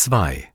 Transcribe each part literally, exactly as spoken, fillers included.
zwei.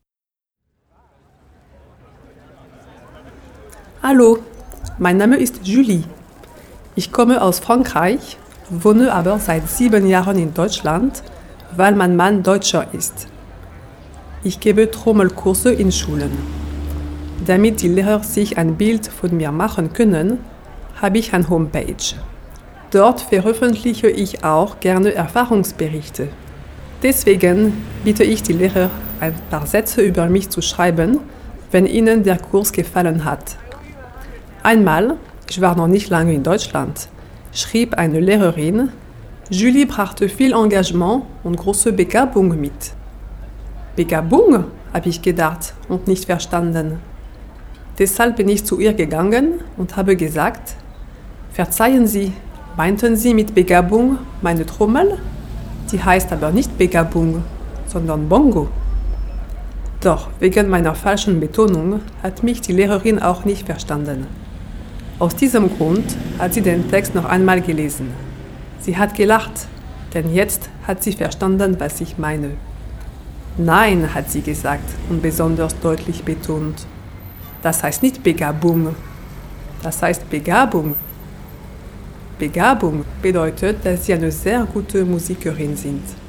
Hallo, mein Name ist Julie. Ich komme aus Frankreich, wohne aber seit sieben Jahren in Deutschland, weil mein Mann Deutscher ist. Ich gebe Trommelkurse in Schulen. Damit die Lehrer sich ein Bild von mir machen können, habe ich eine Homepage. Dort veröffentliche ich auch gerne Erfahrungsberichte. Deswegen bitte ich die Lehrer, ein paar Sätze über mich zu schreiben, wenn ihnen der Kurs gefallen hat. Einmal, ich war noch nicht lange in Deutschland, schrieb eine Lehrerin, Julie brachte viel Engagement und große Begabung mit. Begabung, habe ich gedacht und nicht verstanden. Deshalb bin ich zu ihr gegangen und habe gesagt, verzeihen Sie, meinten Sie mit Begabung meine Trommel? Die heißt aber nicht Begabung, sondern Bongo. Doch wegen meiner falschen Betonung hat mich die Lehrerin auch nicht verstanden. Aus diesem Grund hat sie den Text noch einmal gelesen. Sie hat gelacht, denn jetzt hat sie verstanden, was ich meine. Nein, hat sie gesagt und besonders deutlich betont. Das heißt nicht Begabung, das heißt Begabung. Begabung bedeutet, dass Sie eine sehr gute Musikerin sind.